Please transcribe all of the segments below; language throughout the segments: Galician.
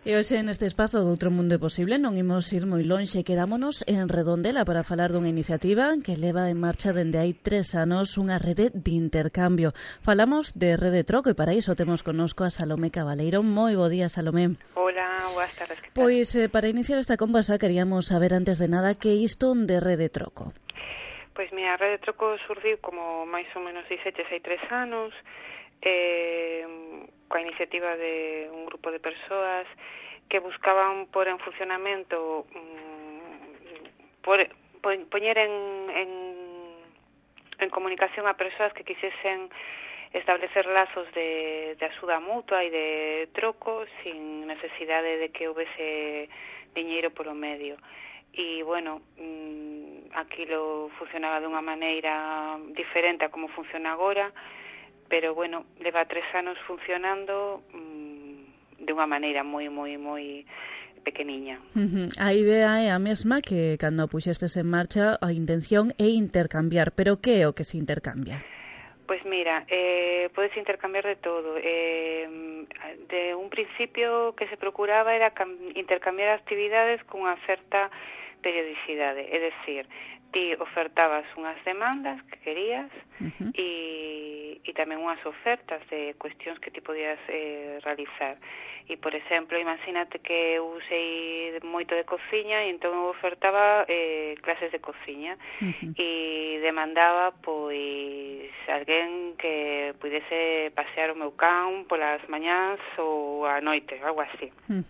E hoxe neste espazo do Outro Mundo é Posible non imos ir moi lonxe, quedámonos en Redondela para falar dunha iniciativa que leva en marcha dende hai 3 anos unha rede de intercambio. Falamos de Rede Troco e para iso temos connosco a Salomé Cabaleiro. Moi bo día, Salomé. Hola, boas tardes, que tal? Pois para iniciar esta conversa queríamos saber antes de nada que isto de Rede Troco. Pois mira, a Rede Troco surdiu como máis ou menos dixeches hai 3 anos, coa iniciativa de un grupo de persoas que buscaban pôr en funcionamento, poñer en comunicación a persoas que quixesen establecer lazos de axuda mutua e de troco sin necesidade de que houvese diñeiro polo medio. E, bueno, aquilo funcionaba dunha maneira diferente a como funciona agora, pero, bueno, leva 3 anos funcionando de unha maneira moi pequeniña. A idea é a mesma que cando puxestes en marcha a intención é intercambiar, pero que é o que se intercambia? Pois mira, podes intercambiar de todo. De un principio que se procuraba era intercambiar actividades cunha certa periodicidade, é dicir, ti ofertabas unhas demandas que querías e tamén unhas ofertas de cuestións que ti podías realizar. E, por exemplo, imagínate que eu usei moito de cociña e entón eu ofertaba clases de cociña e demandaba, pois, alguén que pudese pasear o meu can polas mañás ou a noite, algo así.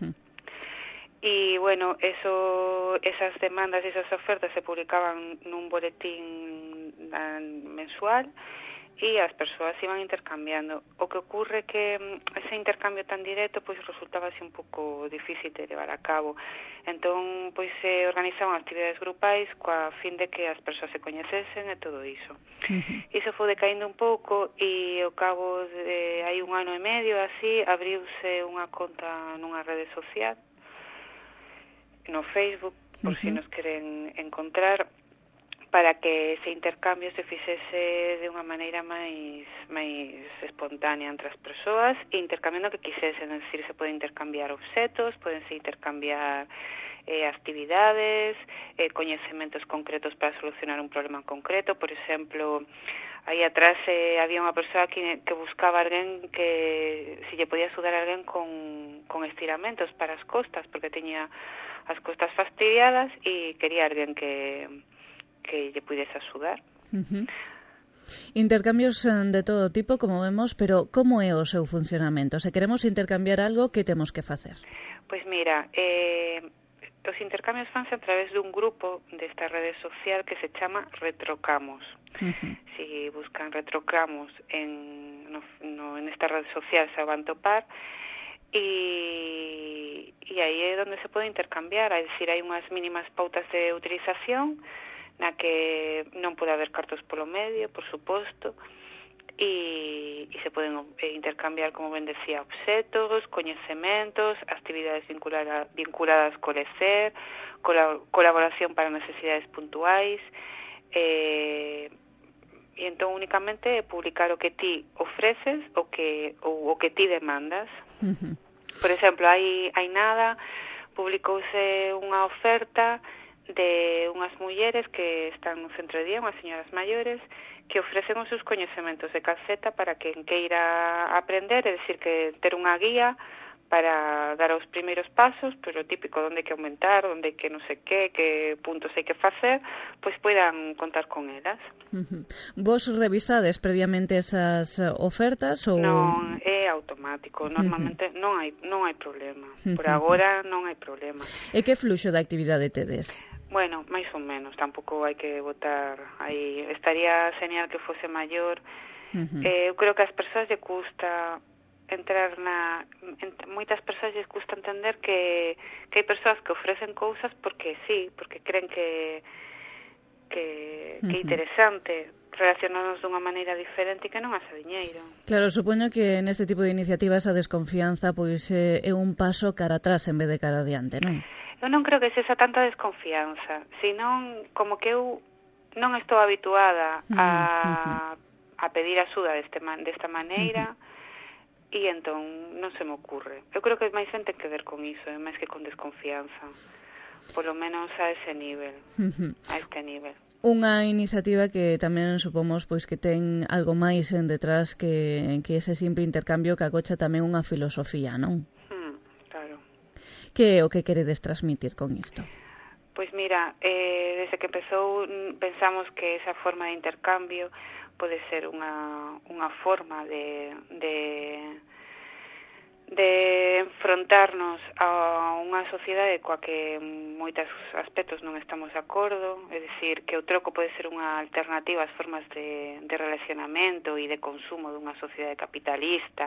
E, bueno, esas demandas e esas ofertas se publicaban nun boletín mensual e as persoas iban intercambiando. O que ocurre que ese intercambio tan directo pois resultaba así un pouco difícil de levar a cabo. Entón, pois se organizaban actividades grupais coa fin de que as persoas se coñecesen e todo iso. Iso foi decaíndo un pouco e ao cabo de hai 1 ano e medio así abriuse unha conta nunha rede social no Facebook, por si nos queren encontrar, para que ese intercambio se fixese de unha maneira máis espontánea entre as persoas e intercambiando o que quisesen, é dicir, se pode intercambiar obxetos, podense intercambiar actividades, coñecementos concretos para solucionar un problema concreto. Por exemplo, aí atrás había unha persoa que buscaba alguén que se lle podía axudar a alguén con estiramentos para as costas, porque teña as costas fastidiadas e quería alguén que lle pudese axudar. Intercambios de todo tipo, como vemos, pero como é o seu funcionamento? Se queremos intercambiar algo, que temos que facer? Pois mira, os intercambios fanse a través dun grupo desta rede social que se chama Retrocamos. Si buscan Retrocamos en esta rede social se van topar e aí é onde se pode intercambiar, é dicir, hai unhas mínimas pautas de utilización na que non pode haber cartos polo medio, por suposto, e se poden intercambiar, como ben decía, obxetos, coñecementos, actividades vinculadas co lecer, colaboración para necesidades puntuais, e entón únicamente publicar o que ti ofreces ou o que ti demandas. Por exemplo, hai nada publicouse unha oferta de unhas mulleres que están no centro de día, unhas señoras maiores, que ofrecen os seus coñecementos de calceta para quen queira aprender, é dicir, que ter unha guía para dar os primeiros pasos, pero o típico, onde hai que aumentar, onde hai que non sei que puntos hai que facer, pois poidan contar con elas. Vos revisades previamente esas ofertas ou non é automático, normalmente non hai problema. Por agora non hai problema. E que fluxo de actividade tedes? Bueno, máis ou menos, tampouco hai que botar aí, estaría genial que fose maior. Eu creo que ás persoas lle custa entrar moitas persoas lles custa entender que hai persoas que ofrecen cousas porque sí, porque creen que é interesante relacionarnos dunha maneira diferente e que non hace diñeiro. Claro, supoño que neste tipo de iniciativas a desconfianza pois é un paso cara atrás en vez de cara adiante, non? Eu non creo que sexa tanta desconfianza, senón como que eu non estou habituada a pedir axuda desta maneira e entón non se me ocurre. Eu creo que máis ten que ver con iso, máis que con desconfianza, polo menos a ese nivel, a este nivel. Unha iniciativa que tamén supomos pois que ten algo máis en detrás que ese simple intercambio que agocha tamén unha filosofía, non? Claro. Que é o que queredes transmitir con isto? Pois mira, desde que empezou pensamos que esa forma de intercambio pode ser unha forma de enfrontarnos a unha sociedade coa que en moitos aspectos non estamos de acordo, é dicir, que o troco pode ser unha alternativa ás formas de relacionamento e de consumo dunha sociedade capitalista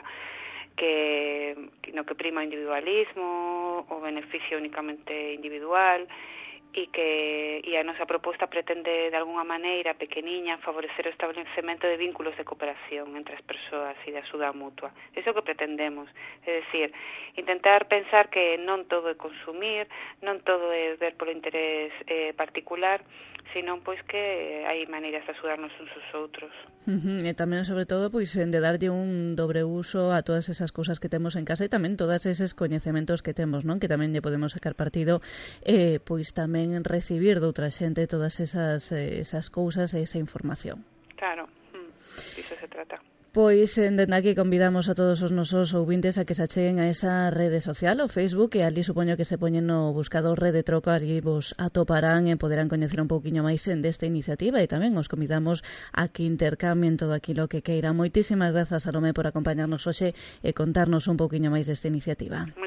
no que prima o individualismo, o beneficio únicamente individual, e a nosa proposta pretende de alguna maneira pequeniña favorecer o establecemento de vínculos de cooperación entre as persoas e de axuda mutua. Iso é o que pretendemos, é dicir, intentar pensar que non todo é consumir, non todo é ver polo interés particular, senón pois que hai maneiras de axudarnos uns aos outros. E tamén, sobre todo, pois de darlle un dobre uso a todas esas cousas que temos en casa e tamén todas eses coñecementos que temos, non? Que tamén lle podemos sacar partido, pois tamén recibir de outra xente todas esas cousas e esa información. Claro, iso se trata. Pois, dende aquí convidamos a todos os nosos ouvintes a que se acheguen a esa rede social, o Facebook, e ali supoño que se poñen no buscador Rede Troco, ali vos atoparán e poderán coñecer un pouquiño máis desta iniciativa, e tamén os convidamos a que intercambien todo aquilo que queiran. Moitísimas grazas, Salomé, por acompañarnos hoxe e contarnos un pouquiño máis desta iniciativa.